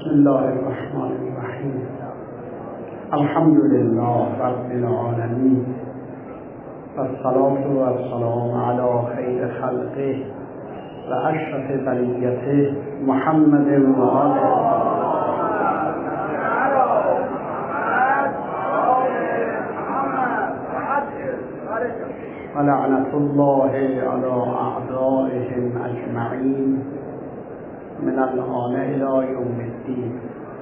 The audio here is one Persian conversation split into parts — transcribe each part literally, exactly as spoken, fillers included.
بسم الله الرحمن الرحیم. الحمد لله رب العالمین و الصلاة و السلام علی خیر خلقه و اشرف بریته محمد و آله و لعنت الله علی اعدائهم اجمعین من الآن الی یوم الدین.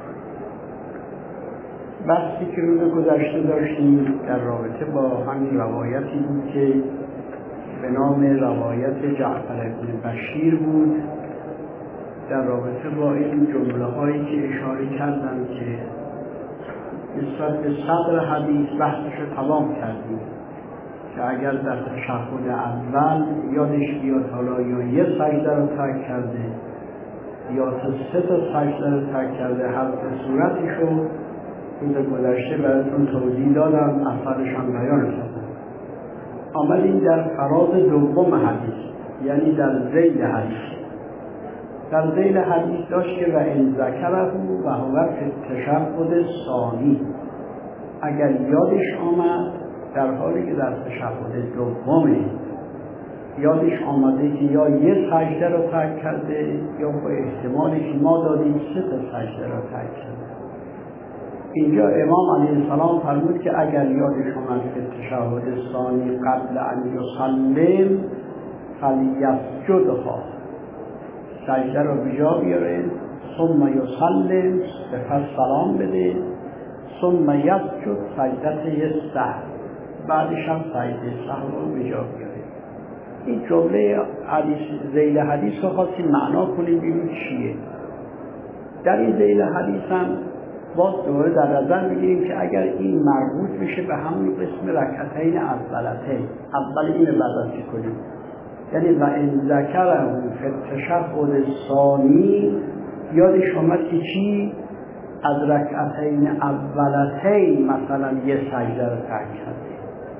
بحثی که روز گذشته داشتیم در رابطه با همین روایتی بود که به نام روایت جعفر بن بشیر بود، در رابطه با این جمله هایی که اشاره کردم که نسبت به صدر حدیث بحثش رو تمام کردیم که اگر در تشهد اول یادش بیاد حالا یا یه سجده رو ترک کرده یا سه تا سجده رو ترک کرده، هر صورتش رو روز گذشته براتون توضیح دادم، اثرش هم بیان کردم. آمدیم در فراز دوم حدیث، یعنی در ذیل حدیث. در ذیل حدیث داشت که و ان ذکره و هو فی التشهد ثانی، اگر یادش آمد در حالی که در تشهد دومه یادش آمده که یا یه سجده رو ترک کرده یا با احتمالی که ما دادیم سه تا سجده رو ترک کرده. اینجا امام علیه السلام فرمود که اگر یادش آمد که تشهد ثانی قبل ان یسلم فلیسجدها، سجده رو به جا بیاره، ثم یسلم، سپس سلام بده، ثم یسجد سجده سهو، بعدش هم سجده سهو رو به جا بیاره. این جمله حدیث ذیل حدیث رو خواستیم معنا کنیم ببینیم چیه. در این ذیل حدیث هم باز دوباره در نظر میگیریم که اگر این مربوط بشه به همون قسم رکعتین اولتین، اول این بررسی کنیم، یعنی و ان ذکره فی التشهد ثانی، یادش آمد که چی؟ از رکعتین اولتین مثلا یه سجده رو ترک کرده،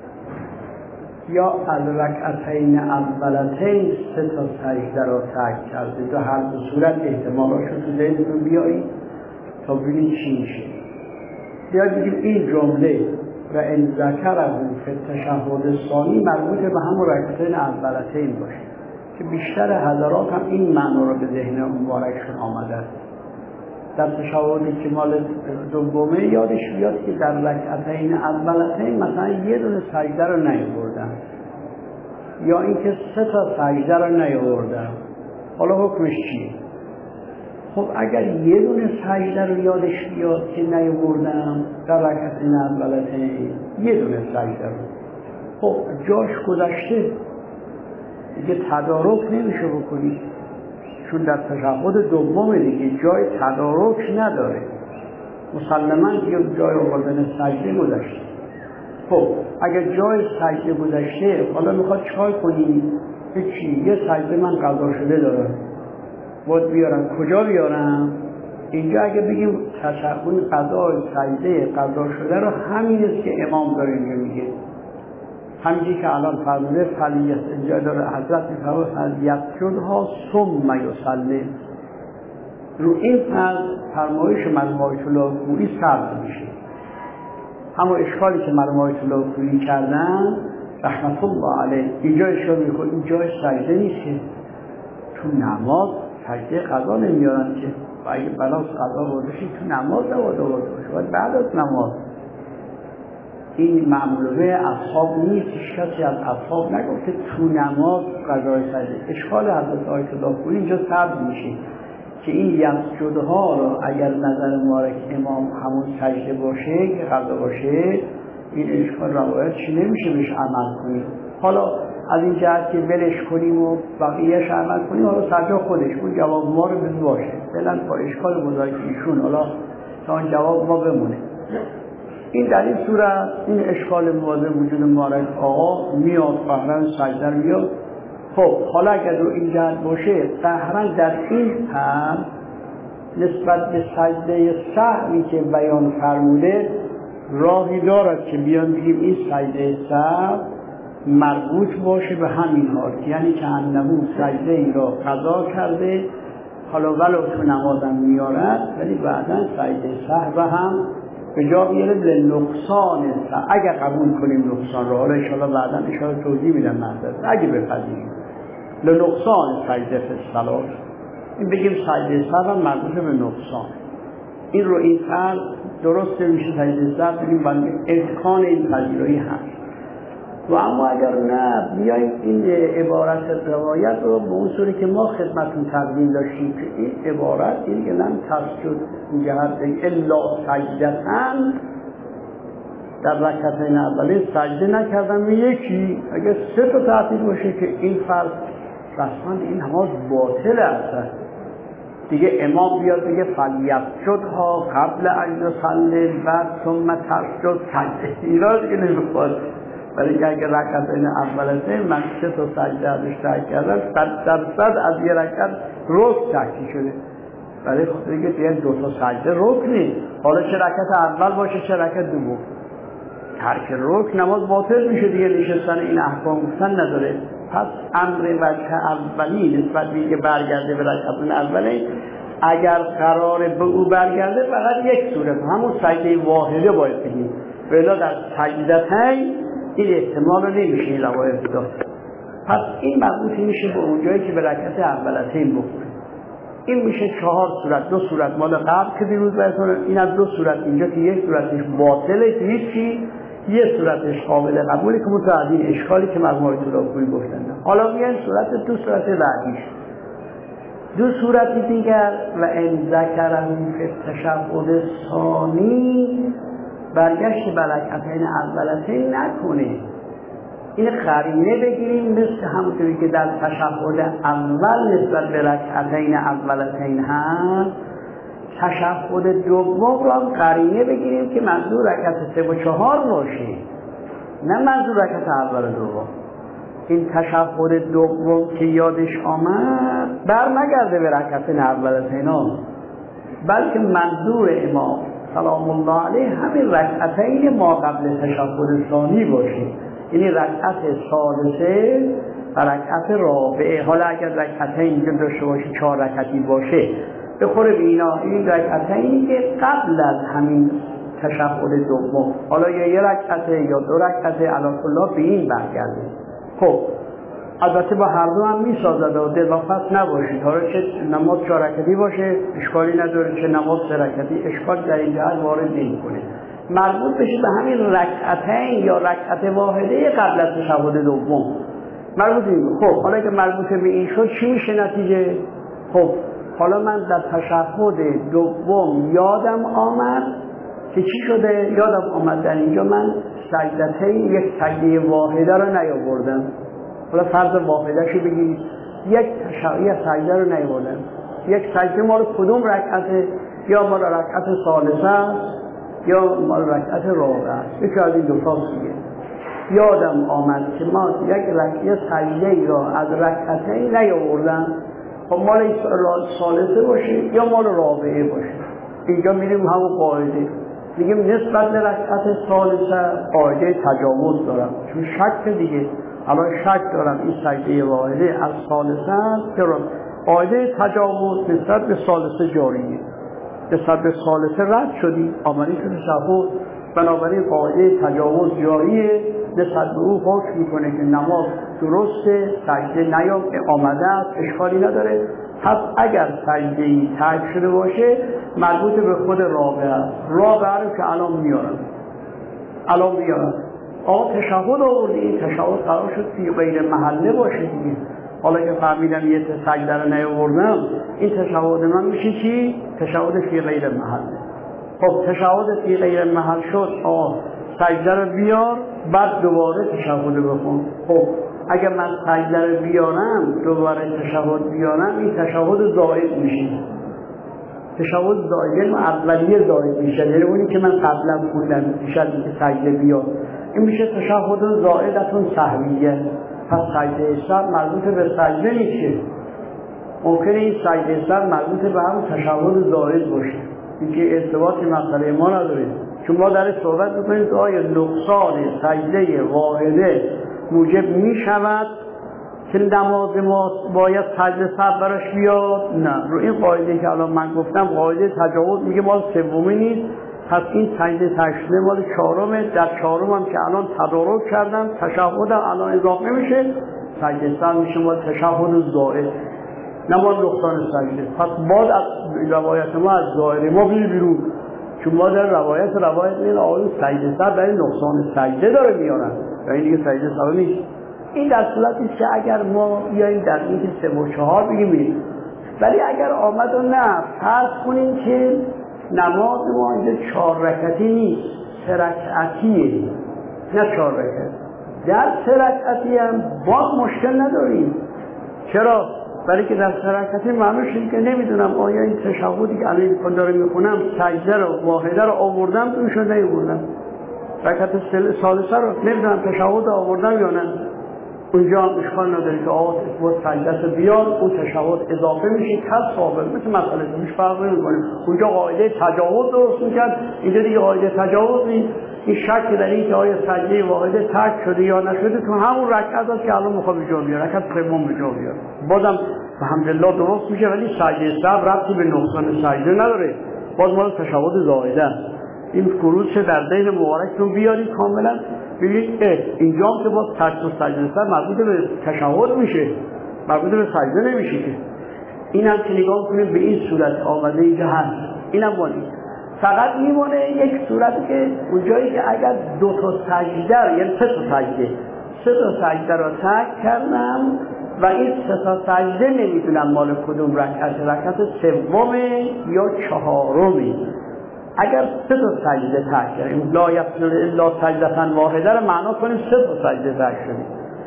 یا از رکعتین اولتین سه تا سجده رو ترک کرده. دو هر دو صورت احتمالاشو تو ذهنتون بیایید تا ببینید چی میشه. بیاید بگیم این جمله و ان ذکره فی التشهد ثانی مربوط به همون رکعتین اولتین باشه که بیشتر حضرات هم این معنا رو به ذهن مبارکشون آمده است. در تشهدی که مال دومه یادش بیاد که در رکعتین اولتین مثلا یه دونه سجده رو نیاوردن یا اینکه سه تا سجده رو نیاوردن، حالا حکمش چیه؟ خب اگر یه دونه سجده رو یادش بیاد که نیاوردم در رکعتین اولتین، یه دونه سجده رو، خب جاش گذشته دیگه تدارک نمیشه بکنید، چون در تشهد دوم دیگه جای تدارک نداره، مسلماً دیگه جای آوردن سجده گذشته. خب اگر جای سجده گذشته، حالا میخواد چیکار کنی؟ هیچی، یه سجده من قضا شده دارم، باید بیارم. کجا بیارم؟ اینجا اگه بگیم تشهد قضا سجده قضا شده رو همین است که امام داره اینجا میگه، همینجی که الان فرموده فلیت، اینجا داره حضرت میفرماید فلیسجدها ثم یسلم. رو این فرمایش مرحوم آیت الله کویی ثبت میشه. همون اشکالی که مرحوم آیت الله کویی کردن رحمت الله علیه، اینجا اشکال میکنه این جای سجده نیست که تو نماز سجده قضا نمیارن که، و اگه بلاس قضا بردشی تو نماز نباید آورده باشه، باید بعد از نماز. این معموله اصحاب نیست، هیچ کسی از اصحاب نگفته تو نماز قضای سجده. اشکال حضرت آیت الله کویی اینجا ثبت میشه که این یسجدها رو اگر نظر مبارک امام همون سجده باشه که قضا باشه، این اشکال روایت چی نمیشه بهش عمل کنیم. حالا از این جهت که ولش کنیم و بقیهش عمل کنیم، حالا سجده خودش اون جواب ما رو بده باشه، فعلا با اشکال مزایک ایشون حالا تا اون جواب ما بمونه. این در این صورت این اشکال مواجه وجود مبارک آقا میاد قهرن سجده میاد. خب حالا اگر رو این جهت باشه، قهرن در این هم نسبت به سجده سهوی که بیان فرموده راهی دارد که بیان بگیم این سجده سهو مربوط باشه به همین حال، یعنی که انهو سجده ای را قضا کرده حالا ولو تو نمازم میارد ولی بعدا سجده سهو هم به جا بیاره لنقصان سجده. اگر قبول کنیم نقصان رو، حالا انشاءالله بعدا انشاءالله توضیح میدم مطلب، اگه بپذیریم لنقصان سجده فی الصلاة، این بگیم سجده سهو هم مربوط به نقصان. این رو این فرض درسته میشه سجده سهو بگیم بنده امکان این پذیرایی هست. و اما اگر نه بیاییم این عبارت روایت رو به اون صوری که ما خدمتون تقدیم داشتیم که این عبارت این که لم تسجد این جهت الا سجدتن، در رکعتین اولی سجده نکردم یکی، اگر سه تا تعطیل باشه که این فرض رسما این نماز باطل است دیگه. امام بیاد بگه فلیسجدها قبل ان یصلی بعد ثم تسجد، سجده اینا دیگه نمیخواد. برای که اگر رکعتین اولته من سه تا سجده ازش ترک کردم صد درصد از یه رکعت رکن ترکی شده، برای خاطر اینکه دیگه دو تا سجده رکن نیست، حالا چه رکعت اول باشه چه رکعت دوم، ترک رکن نماز باطل میشه دیگه. نشستن این احکام گفتن نداره. پس امر وجه اولی نسبت به اینکه برگرده به رکعتین اولی، اگر قراره به او برگرده فقط یک صورت همون سجده واحده باید بگیم، ولی در سجدتین این احتمال رو نمیشه این روایت داشت. پس این مربوط میشه به اونجایی که به رکعت اولتین بکنه. این میشه چهار صورت، دو صورت مال قبل که دیروز بهتونه، این از دو صورت اینجا که یک صورتش باطله که هیچی، یه صورتش قابل قبوله که متعدی اشکالی که مرحوم آقای طلابپوری گفتن. حالا میان صورت دو صورت بعدیش، دو صورت دیگر و ان ذکرهم فی التشهد الثانی، برگشت به رکعتین اولتین نکنه. این قرینه بگیریم مثل همونطوری که در تشهد اول نسبت به رکعتین اولتین هست، تشهد دوم رو هم قرینه بگیریم که منظور رکعت سه و چهار باشه، نه منظور رکعت اول و دوم. این تشهد دوم که یادش آمد بر نگرده به رکعتین اولتین ها، بلکه منظور امام سلام الله علیه همین رکعتین ما قبل تشهد ثانی باشه، یعنی رکعت ثالثه و رکعت رابعه. حالا اگر رکعتین اینجا داشته باشه چهار رکعتی باشه بخوره به اینا، این رکعتینی که قبل از همین تشهد دوم، حالا یا یه رکعته یا دو رکعته علی کل به این برگرده. خب البته با هر دو هم میسازد و دلافت نباشید، حالا چه نماز چهار رکعتی باشه اشکالی نداره، چه نماز سه رکعتی اشکال در این جهت وارد نمی‌کنه. مربوط بشه به همین رکعتین یا رکعت واحده قبل از تشهد دوم مربوط این. خب حالا که مربوط به این شد چی میشه نتیجه؟ خب حالا من در تشهد دوم یادم آمد که چی شده؟ یادم آمد در اینجا من سجدتین یک سجده واحده رو نیاوردم. حالا فرض واحده شو بگید یک تشهد سجده رو نیاوردم، یک سجده مال کدوم رکعته؟ یا مال رکعت ثالثه یا مال رکعت رابعه است، یکی از این دو تا دیگه. یادم آمد که ما یک رکعت سجده را از رکعتین نیاوردم، خب مال ثالثه باشه یا مال رابعه باشه. اینجا میریم همون قاعده میگیم نسبت به رکعت ثالثه قاعده تجاوز دارم، چون شک دیگه الان شک دارم این سجده واحده از ثالثه است که قاعده تجاوز نسبت به ثالثه جاریه، نسبت به ثالثه رد شدی آمدی تو تشهد، بنابراین قاعده تجاوز جاریه، نسبت به او حکم میکنه که نماز درسته، سجده نیام آمده است، اشکالی نداره. پس اگر سجده‌ای ترک شده باشه مربوط به خود رابعه است. رابعه رو که الان میارم الان میارم آقا تشهد آوردی، تشهد قرار شد فی غیر محله باشه دیگه. حالا که فهمیدم یه سجده رو نیاوردم، این تشهد من میشه چی؟ تشهد فی غیر محله. خب تشهد فی غیر محل شد، آه سجده رو بیار بعد دوباره تشهد بخون. خب اگر من سجده رو بیارم دوباره تشهد بیارم این تشهد زائد میشه. تشهد زائد یعنی اولیه زائد میشه، یعنی اونی که من قبلا خوندم میشه که سجده بیار، این میشه تشهد زائدتون سهویه. پس سجده سر مربوط به سجده نیست، ممکنه این سجده سر مربوط به هم تشهد زائد باشه، این که ارتباطی مسئله ما نداره، چون ما در صحبت میکنیم که آیا نقصان سجده واحده موجب میشود که نماز ما باید سجده سر براش بیاد؟ نه. رو این قاعده که الان من گفتم قاعده تجاوز میگه مال سومی نیست، پس این سجده تشریع مال چهارمه. در چهارم هم که الان تدارک کردم تشهد الان اضافه میشه، سجده سر میشه مال تشهد زائد، نه مال نقصان سجده. پس بعد از روایت ما از ظاهر ما بیر بیرون، چون ما در روایت روایت این آقایون سجده سر برای نقصان سجده داره میارن و این دیگه سجده سر نیست. این در صورتی که اگر ما بیاییم در این که سه و چهار بگیم، ولی اگر آمد و نه فرض کنیم که نماز ما اینجا چهار رکعتی نیست، سه رکعتیه، نه چهار رکعت، در سه رکعتی هم باز مشکل نداریم. چرا؟ برای که در سه رکعتی معلوم شد که نمیدونم آیا این تشهدی که الان کن داره میخونم سجده رو واحده رو آوردم توش رو نیاوردم، رکعت ثالثه رو نمیدونم تشهد آوردم یا نه، اونجا هم اشکال نداره که آقا با سجدت بیاد اون تشهد اضافه میشه کل ثابت، مثل مسئله هیچ فرق نمیکنه. اونجا قاعده تجاوز درست میکرد، اینجا دیگه قاعده تجاوز نیست. این شک در این که آیا سجده واحده ترک شده یا نشده تو همون رکعت هست که الان میخواد به جا بیاره، رکعت سوم به جا بیاره، بازم الحمدلله درست میشه، ولی سجده سهو ربطی به نقصان سجده نداره، باز مال تشهد زائده. این فروض در ذهن مبارکتون بیارید کاملا ببینید اینجا هم که باز ترک و سجده سر مربوط به تشهد میشه، مربوط به سجده نمیشه که. این هم که نگاه کنیم به این صورت آمده اینجا هست، این هم مالی. فقط میمونه یک صورتی که اونجایی که اگر دو تا سجده یعنی سه تا سجده سه تا سجده را ترک کردم و این سه تا سجده نمیدونم مال کدوم رکعت، رکعت سومه یا چهارمه. اگر سه تا سجده ترک کردیم لا یصل الا سجدة واحده رو معنا کنیم سه تا سجده ترک شدیم،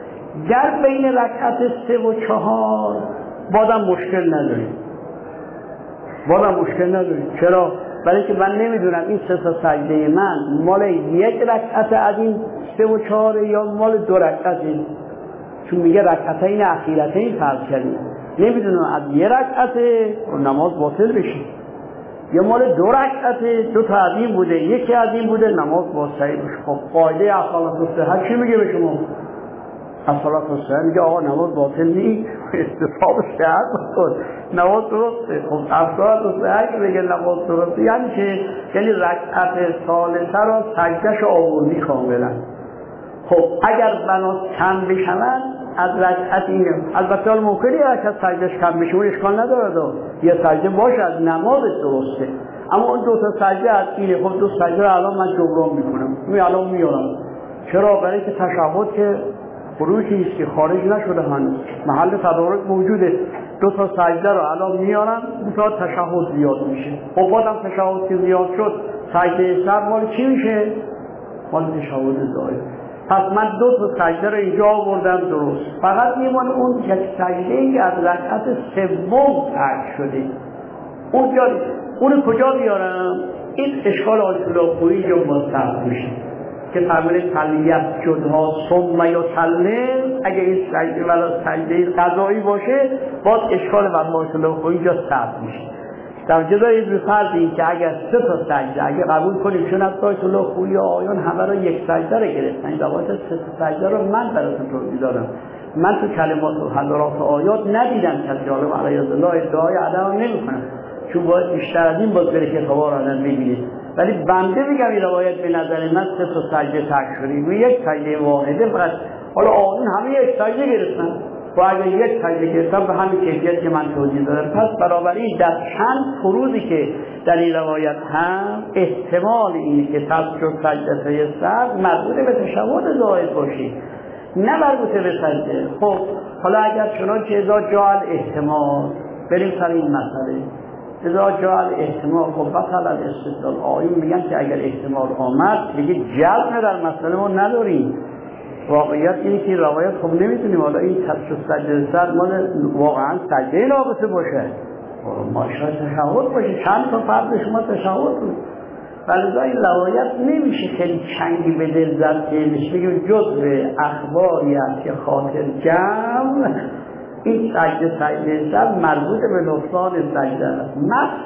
در بین رکعت سه و چهار بازم مشکل نداریم، بازم مشکل نداریم. چرا؟ برای که من نمیدونم این سه تا سجده من مال یک رکعت از این سه و چهار یا مال دو رکعته، چون میگه رکعتین اخیرتین فرض کردیم، نمیدونم از یک رکعته نماز باطل بشه یا مال دو رکعته، دو تا از این بوده یکی از این بوده، نماز باز صحیح بشه. خب قاعده الصلاة الصحیح چی میگه به شما؟ الصلاة الصحیح میگه آقا نماز باطل نیست، استفاده صحت بکن، نماز درسته. خب الصلاة الصحیح میگه نماز درسته یعنی که یعنی رکعت ثالثه را سجده‌ش آوردی کاملا. خب اگر بنات کم بشن از رکعت اینه، البته حال ممکنه یه رکعت سجدهش کم بشه اون اشکال نداره دو. یه سجده باشه از نماز درسته، اما اون دو تا سجده از اینه. خب دو سجده رو الان من جبران میکنم، می الان میارم. چرا؟ برای که تشهد که خروجی است که خارج نشده هنوز، محل تدارک موجوده. دو تا سجده رو الان میارم، دو تا تشهد زیاد میشه. خب بازم تشهد که زیاد شد سجده سر مال چی میشه؟ مال تشهد زائد. پس من دو تا سجده رو اینجا آوردم درست، فقط میمونه اون یک سجده که از رکعت سوم ترک شده، اون جا اون کجا بیارم؟ این اشکال آیت الله خویی اینجا مستحب میشه که فرموده تلیت جدها ثم یسلم. اگه این سجده ولا سجده قضایی باشه باز اشکال بر آیت الله خویی اینجا ثبت میشه. در جزای به فرض این که اگر سه تا سجده اگه قبول کنیم، چون از آیت الله خویی آیان همه رو یک سجده رو گرفتن، این روایت سه تا سجده رو من براتون توضیح دادم. من تو کلمات و حضرات آیات ندیدم که جالب علیه الله ادعای عدم نمیکنم، چون باید بیشتر از این باز بره که خبار آدم ببینید. ولی بنده میگم این روایت به نظر من سه تا سجده ترک شدیم و یک سجده واحده فقط. حالا آیون همه یک سجده گرفتن و اگر یک سجده گرفتن به همین کیفیت که من توضیح دادم. پس بنابراین در چند فروضی که در این روایت هم احتمال اینه که تسجد سجده سر مربوط به تشهد زائد باشه، نه مربوط به سجده. خب حالا اگر چنانچه اذا جاء الاحتمال، بریم سر این مسئله. اذا جاء الاحتمال خب بطل الاستدلال. آیون میگن که اگر احتمال آمد دیگه جزم در مسئله ما نداریم. واقعیت اینه که روایت خب نمیتونیم حالا این تسجد سجده سر مال واقعا سجده رابطه باشه، ما شاید تشهد باشه، چند تا فرد شما تشهد بود. ولی این روایت نمیشه خیلی چنگی به دل زد که بگیم جزء اخباری است که خاطر جمع این سجده سجده سر مربوط به نقصان سجده است.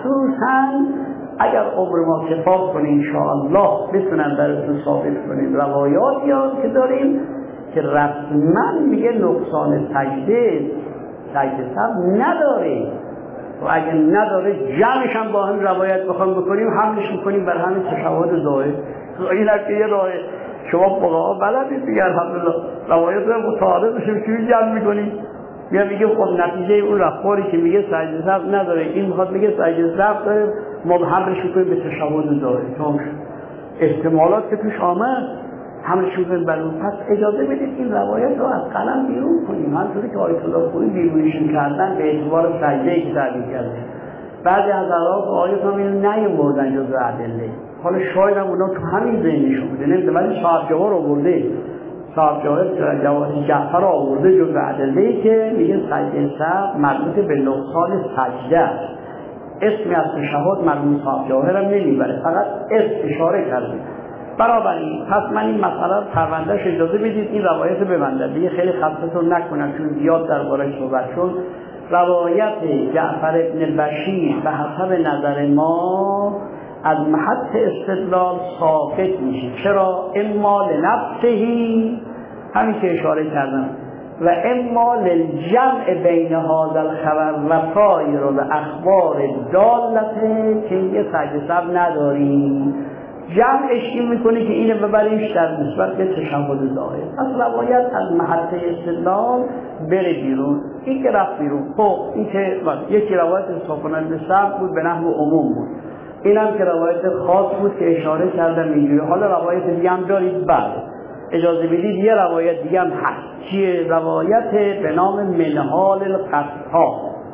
مخصوصا اگر عمر ما کفاف کنه انشاءالله بتونن براتون ثابت کنیم روایاتی ها که داریم که رسما میگه نقصان سجده سجده سهو نداره و اگه نداره جمعش هم با هم روایت بخوام بکنیم حملش میکنیم بر همین تشهد ظاهر. این هست که یه راه شما فقها بلدید دیگه الحمدلله روایت رو متعارض بشیم چجوری جمع میکنیم. یا میگه خب نتیجه اون رفتاری که میگه سجده سهو نداره این میخواد میگه سجده سهو داره ما حملش میکنیم به تشهد ظاهر. چون احتمالات که توش آمد حملش میکنیم بر اون. پس اجازه بدید این روایت رو از قلم بیرون کنیم. همونطوری که آیت الله خویی بیرونشون کردن به اعتبار سجده‌ای که تعبیر کرده. بعضی از حضرات آیات هم اینو نیاوردن جزء ادله. حالا شاید هم اونا تو همین ذهنشون بوده نمیدونم، ولی صاحب جواهر آورده. صاحب جواهر جواهر جعفر آورده جزء ادله‌ای که میگه سجده سهو مربوط به نقصان سجده است. اسمی از تشهد مرحوم صاحب جواهر هم نمیبره، فقط اسم اشاره کرده. بنابراین پس من این مسئله رو پروندهش اجازه بدید این روایت رو ببندم دیگه خیلی خستتون نکنم چون زیاد درباره‌اش صحبت شد. روایت جعفر ابن بشیر به حسب نظر ما از محط استدلال ثابت میشه. چرا؟ اما لنفسهی همین که اشاره کردم و اما للجمع بین هذا الخبر و سایر الاخبار دالته که یه سجده سهو نداریم. جمعش این میکنه که اینو ببریش در نسبت به تشهد ظاهر. پس روایت از محط استدلال بره بیرون. این که رفت بیرون خب این که یکی روایت اصحاب کننده سهو بود به نحو عموم بود، این هم که روایت خاص بود که اشاره کردم اینجوری. حالا روایت دیگه هم دارید بعد اجازه بدید یه روایت دیگه هم هست چیه؟ روایت به نام منهال القصاب.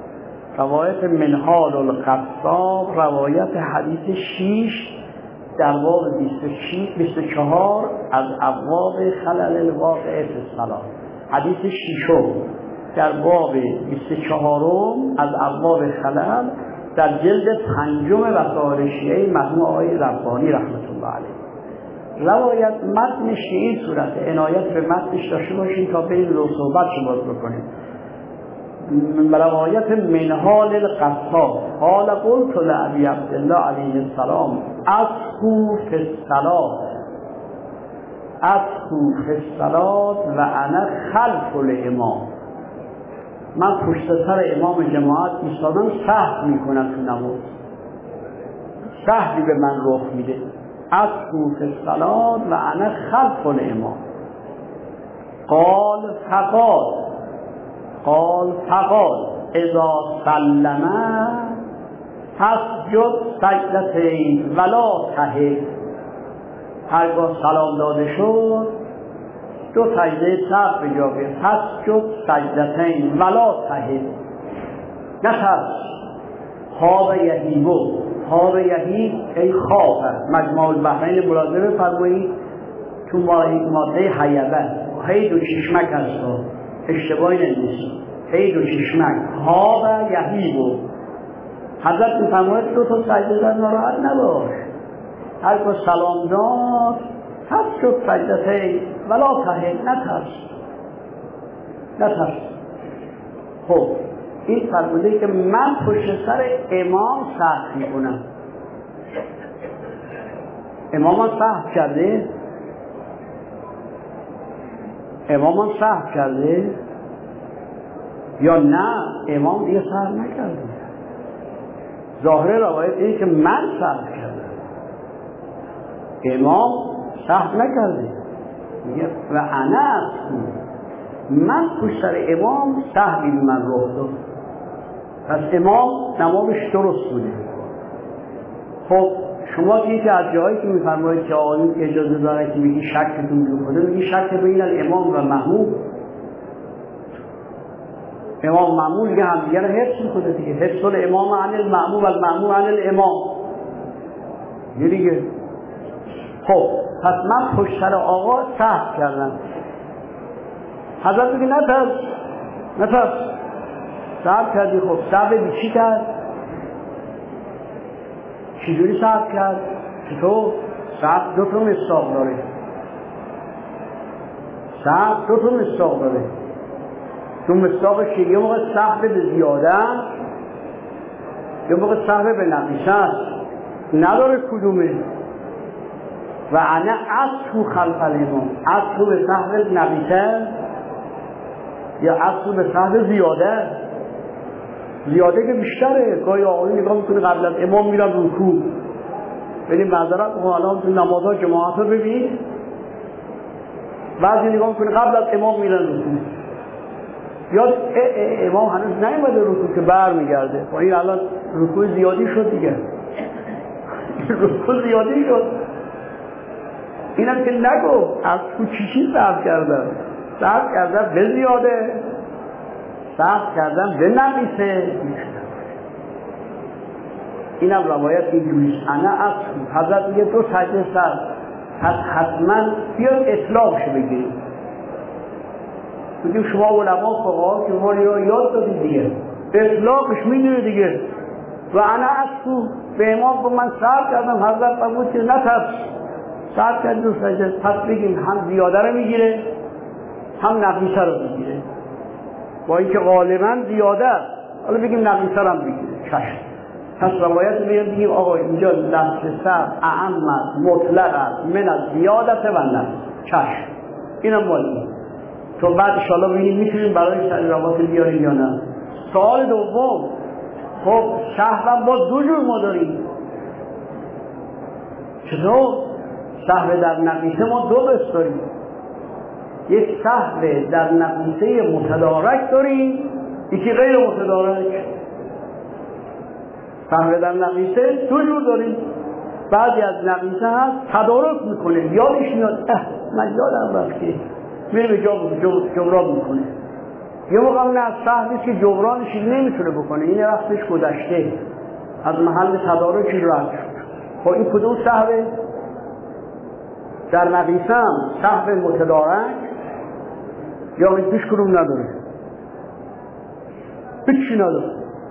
روایت منهال القصاب روایت حدیث شیش در باب بیست و چهار از ابواب خلل الواقع فی الصلاة. حدیث شیشم در باب بیست و چهارم از ابواب خلل در جلد پنجم وسائل شیعه مرحوم آقای ربانی رحمت الله علیه. روایت متنش که این صورت عنایت به متنش داشته باشین تا بریم رو صحبت باز بکنیم. روایت منهال القصاب قال قلت لأبي عبد الله علیه السلام اسخو فی الصلاة اسخو فی الصلاة و انا خلف الامام. من پشت سر امام جماعت ایستادم سهو میکنم تو نماز، سهوی به من رخ میده. اسخو فی الصلاة و انا خلف الامام. قال فقال قال فقال اذا سلم فاسجد سجدتین ولا تهل. هرگاه سلام داده شد دو سجده سهو به جا بیار. فاسجد سجدتین ولا تهل. نترس. خواب یهیبو خواب یهیب ای خواب است. مجموع البحرین ملاحظه بفرمایید تو ماده حیبه هی دو چشمک هست اشتباهی نیست. هی دو چشمک خواب یهیبو. حضرت میفرماید دو تا سجده در ناراحت نباش. هر که سلام داد پس شد سجدتین ولا تهل. نترس نترس. خب این فرموده که من پشت سر امام سهو میکنم. امام هم سهو کرده؟ امام هم سهو کرده؟ یا نه امام دیگه سهو نکرده؟ ظاهر روایت اینه که من سهو کردم، امام سهو نکرده. میگه و انا اسخو، من پشت سر امام سهوی به من رخ داد. پس امام نمازش درست بوده. خب شما که از جایی که میفرمایید که آقایون اجازه داره که میگی شکتون دور کنه، میگی شک بین الامام و مأموم. امام مأموم دیگه هم دیگه رو حفظ میکنه دیگه. حفظ الامام عن المأموم و المأموم عن الامام یه دیگه. خب پس من پشت سر آقا سهو کردم. حضرت میگه نترس نترس. سهو کردی. خب سهو بی چی کرد؟ چجوری سهو کرد؟ چطور؟ سهو دو تا مصداق داره. سهو دو تا مصداق داره. تو مصداقش یه موقع سهو به زیاده یه موقع سهو به نقیصه است. نداره کدومه؟ و انا اصل خلف الامام، اصل به سهل نقیصه یا اصل به سهل زیاده. زیاده که بیشتره. گاهی آقایی نگاه میکنه قبل از امام میرن رکوع، ببین معذرت الان تو نمازها جماعت رو ببین، بعضی نگاه میکنه قبل از امام میرن رکوع، یا امام هنوز نیومده رکوع که برمیگرده. و این الان رکوع زیادی شد دیگه، رکوع زیادی شد. اینم که نگو از تو چیشی صرف کردن، صرف کردن به زیاده، صرف کردن به نقیصه. اینم روایت اینجوریست. انا اصل حضرت میگه تو سجده سر، پس حتما بیاد اطلاقش بگیریم. بگیم شما علما فقها که ما را یاد دادید دیگه، اطلاقش میدونه دیگه. و انا اصل به امام با من صرف کردم، حضرت فرمود که نترس، صرف کرد دو سجده. پس بگیم هم زیاده رو میگیره هم نقیصه رو میگیره، با اینکه غالبا زیاده، حالا بگیم نقیصه رو هم میگیره. چشم. پس روایت میگه بگیم آقا اینجا لفظ سر اعم است، مطلق است، من از زیادت و نقص. چشم. اینم مالی تو بعد انشاءالله ببینیم میتونیم برای سر روایت بیاریم یا نه. سوال دوم، خب سهو با دو جور ما داریم. چطور؟ سهو در نقیصه ما دو قسم داریم. یک سهو در نقیصه متدارک داریم، یکی غیر متدارک. سهو در نقیصه دو جور داریم. بعضی از نقیصه هست تدارک میکنه، یادش میاد اه من یادم رفت که میره به جبران میکنه. یه موقع نه سهوی که جبرانش نمیتونه بکنه، این وقتش گذشته از محل تدارکی رد شد. خب این کدوم سهوه؟ در نقیصه هم سهو متدارک یا هیچ کدوم نداره، هیچی نداره.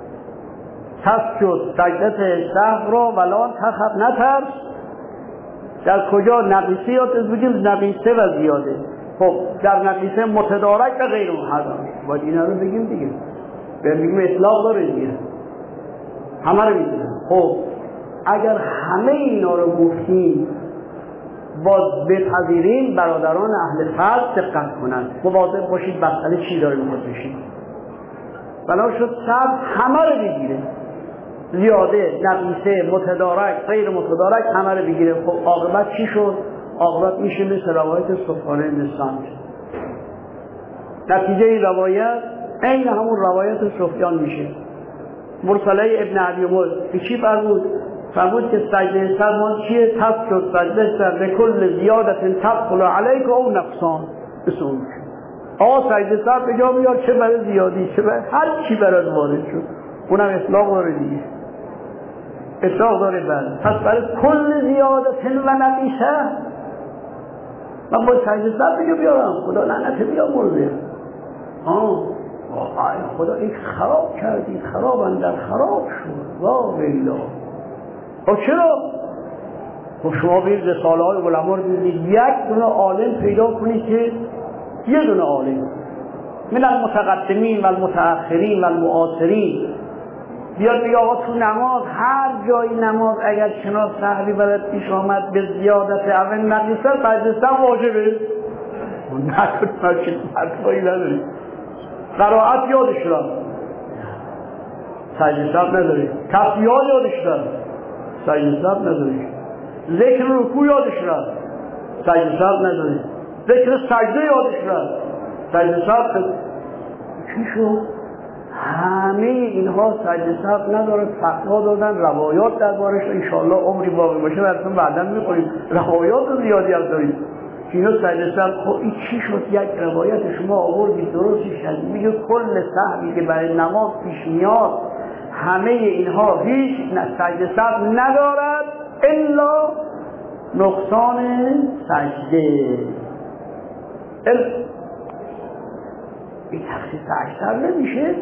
تسجد سجدت سهو را ولان تخف، نترس. در کجا نقیصه یا بگیم نقیصه و زیاده. خب در نقیصه متدارک و غیر محرم باید اینا رو بگیم دیگه، بگیم اطلاق داره دیگه، همه رو میگیم. خب اگر همه اینا رو گفتیم باز بپذیریم، برادران اهل فرض دقت کنند، مواظب باشید مسئله چی داره میخواد بشید. بنا شد سب همه رو بگیره، زیاده، نقیصه، متدارک، غیر متدارک همه رو بگیره. خب عاقبت چی شد؟ عاقبت میشه مثل روایت سفیان بن سمت. نتیجه این روایت عین همون روایت سفیان میشه. مرسله ابن ابی مرد به چی فرمود؟ فرمود که سجده سر ما چیه؟ تسجد سجده سر به کل زیادت تدخل علیک او نقصان. بسون آقا سجده سر به جا بیار، چه برای زیادی چه برای هر چی برای وارد شد، اونم اطلاق داره دیگه، اطلاق داره. بعد پس برای کل زیادت و نقیصه من باید سجده سر به جا بیارم، خدا لعنت بیامرزه. آه آه خدا این خراب کردی، خراب اندر خراب شد. وا ویلا. خب چرا؟ خب شما بید رساله های علما رو ببینید، یک دونه عالم پیدا کنید که یه دونه عالم من المتقدمین و المتأخرین و المعاصرین بیاد بگه آقا تو نماز هر جای نماز اگر چنان سهوی برات پیش آمد به زیادت اول نقیصه سجده واجبه. نکنه چه فتوایی نداری. قرائت یادش را سجده سهو نداری، تسبیحات یادش را سجده سهو نداری، ذکر رکوع یادش را سجده سهو نداری، ذکر سجده یادش را سجده سهو نداری. چی شد؟ همه اینها سجده سهو نداره، فتوا دادن، روایات دربارش انشاءالله عمری باقی باشه براتون بعدا می‌خونیم، روایات زیادی هم داریم که اینا سجده سهو. خب این چی شد؟ یک روایت شما آوردید درستش هست، میگه کل سهوی که برای نماز پیش میاد همه اینها هیچ سجده سهو ندارد الا نقصان سجده. این تخصیص اکثر نمیشه،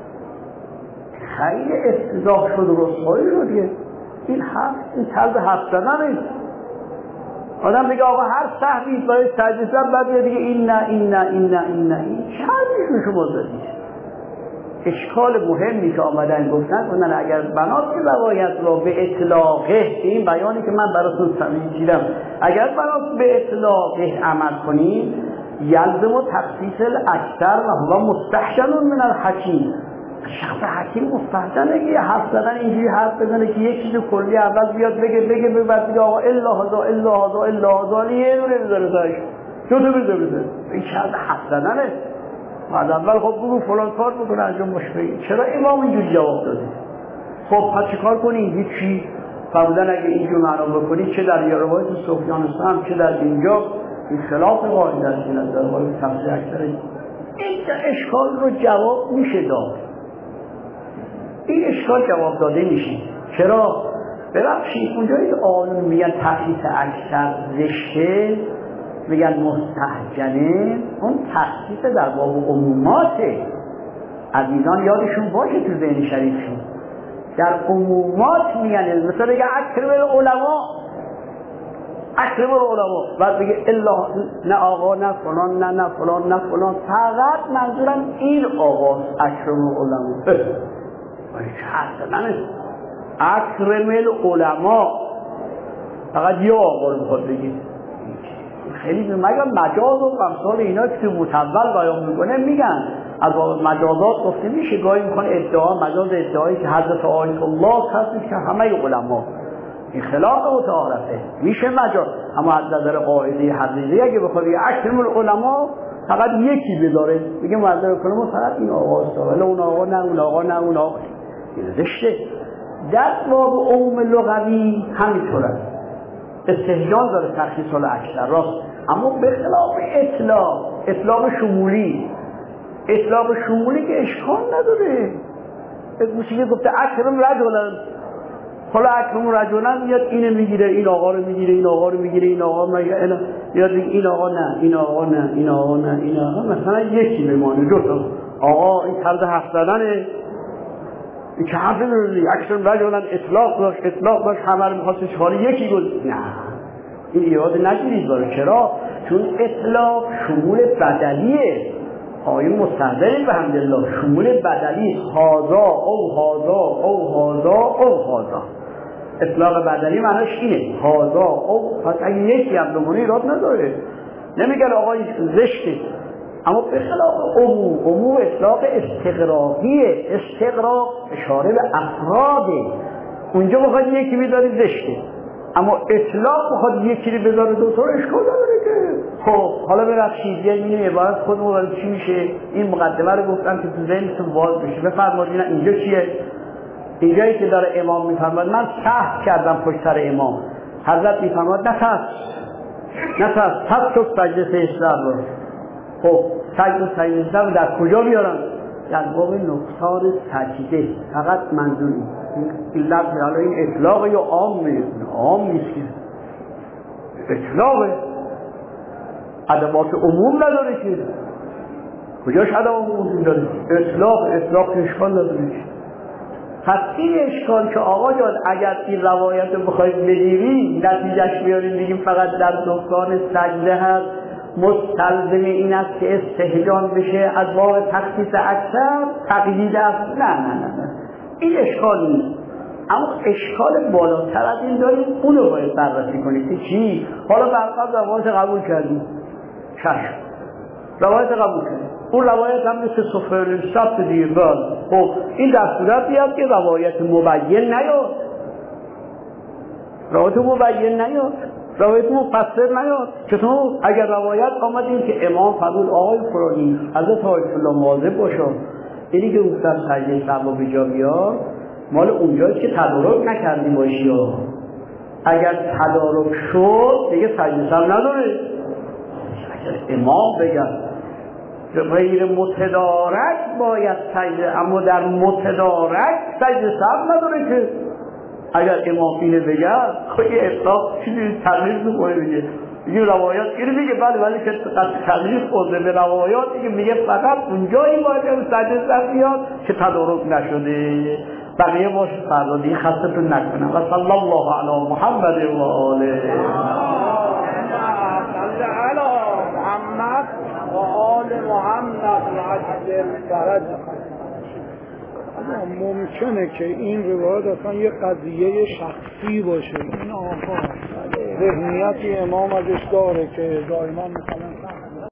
خیلی افتضاح شد و رسوایی شد. این هفت این طلب هفت زدن نیست. آدم دیگه آقا هر سهوی باید سجده سهو بعد دیگه این نه این نه این نه این نه این چه حرفی شما زدید؟ اشکال مهمی که آمدن گفتن گفتن اگر بنات روایت را به اطلاقه، این بیانی که من براتون سمیدیدم، اگر بنات به اطلاقه عمل کنیم یلزم و تخصیص الاکثر و هو مستحسن من الحکیم. شخص حکیم مستحسنه که حرف زدن اینجوری حرف بزنه که یک چیز کلی اول بیاد بگه بگه بگه بعد بگه آقا الا هذا الا هذا الا هذا یه دونه بذاره سرش دو تا بذاره بذاره. این چه حرف زدنه؟ بعد اول خب بگو فلان کار بکنه انجام مشکلی. چرا امام اینجوری جواب داده؟ خب پس چیکار کنیم؟ هیچی. فرمودن اگه اینجور معنا بکنی چه در روایت سفیان الثوری چه در اینجا این خلاف قاعده است که در روایت تفسیر اکثر این اشکال رو جواب میشه داد. این اشکال جواب داده میشه. چرا؟ ببخشید اونجایی که آنون میگن تخصیص اکثر زشته، میگن مستحجنه، اون تخصیص در باب عموماته. عزیزان یادشون باشه تو ذهن شریفشون در عمومات میگن، مثلا بگه اکرم العلماء اکرم العلماء بعد بگه الا نه آقا نه فلان نه نه فلان نه فلان، فقط منظورم این آقاست اکرم العلماء. ولی چه حرف زدنه؟ اکرم العلماء فقط یه آقا رو بخواد بگید. خیلی مگر مجاز و امثال اینا که متول بیان میکنه میگن از مجازات گفته میشه، گاهی میکنه ادعا مجاز ادعایی که حضرت آیت الله هستش که همه علما، این خلاف متعارفه میشه مجاز. اما از نظر قاعده حقیقی اگه بخواد یه اکرم العلماء فقط یکی بذاره میگه معذر کنم فقط این آقاست، ولی اون آقا نه اون آقا نه اون آقا، این زشته. در باب عموم لغوی همینطوره، استهجان داره تخصیص الاکثر راست، اما به خلاف اطلاق اطلاق شمولی اطلاق شمولی که اشکال نداره. موسیقی گفته اکرم رجلن، حالا اکرم رجلن میاد اینو میگیره این آقا رو میگیره این آقا رو میگیره این آقا میگیره میاد این آقا نه این آقا نه این آقا نه این آقا مثلا یکی بمونه دو تا آقا. این طرز حرف زدنه، این که حرف نمیزنی اکرم رجلن اطلاق داشت اطلاق داشت همه رو میخواست چهاری یکی گفت نه این ایراد نگیرید داره. چرا؟ چون اطلاق شمول بدلیه. آیه مستحضرین به حمدالله شمول بدلی هازا او هازا او هازا او هازا. اطلاق بدلی معناش اینه هازا او، پس اگه یکی هم بمونه ایراد نداره. نمیگن آقای زشته، اما به خلاف عموم عموم اطلاق استقراقیه. استقراق اشاره به افراده، اونجا بخواد یکی بیداری زشته، اما اطلاق بخواد یکی رو بذاره دو تا اشکال نداره که. خب حالا ببخشید یه اینو عبارت خودمون ولی چی میشه؟ این مقدمه رو گفتم که تو ذهنتون واضح بشه. بفرمایید اینجا چیه؟ اینجایی که داره امام میفرماید من سهو کردم پشت سر امام، حضرت میفرماید نفس نفس پس تو سجده سجده رو. خب سجده سجده در کجا بیارم؟ در باب نقصار سجده. فقط منظوری این لفظ حالا این اطلاق یا عام نیست؟ عام نیست که اطلاقه، ادوات عموم نداره که. کجاش ادوات عموم داره؟ اطلاق اطلاق اشکال نداره که. پس این اشکال که آقا جان اگر این روایت رو بخواید بگیری نتیجهش بیاریم بگیم فقط در نقصان سجده هست، مستلزم این است که استهجان بشه از باب تخصیص اکثر تقیید است. نه نه نه نه این اشکال نیست. اما اشکال بالاتر از این داریم، اون رو باید بررسی کنید که چی؟ حالا برقب روایت قبول کردیم، چشم روایت قبول کردیم، اون روایت هم مثل سفر سبت دیگه بال. خب این در صورتی هست که روایت مبین نیاد، روایت مبین نیاد، روایت مفسر نیاد. چطور؟ اگر روایت آمدیم که امام فرمود آقای فلانی حضرت آیت الله مواظب باشه، اینی که گفتن سجده سهو به جا بیار مال اونجایی که تدارک نکردیم باشی ها. اگر تدارک شد دیگه سجده سهو نداره. اگر امام بگن غیر متدارک باید سجده، اما در متدارک سجده سهو نداره که. اگر امام اینه بگن خود یه اطلاق چیزی تغییر میکنه بگه بگه روایات اینه میگه بله ولی که تغییر خورده به روایاتی که میگه فقط اونجایی باید سجده سهو بیاد که تدارک نشده. بقیه باشه فردا دیگه خستتون نکنم. و صلی الله علی محمد و آله علی محمد و آل محمد و عجل فرج. ممکنه که این روایت اصلا یه قضیه شخصی باشه، این آقا ذهنیتی امام ازش داره که دائما مثلا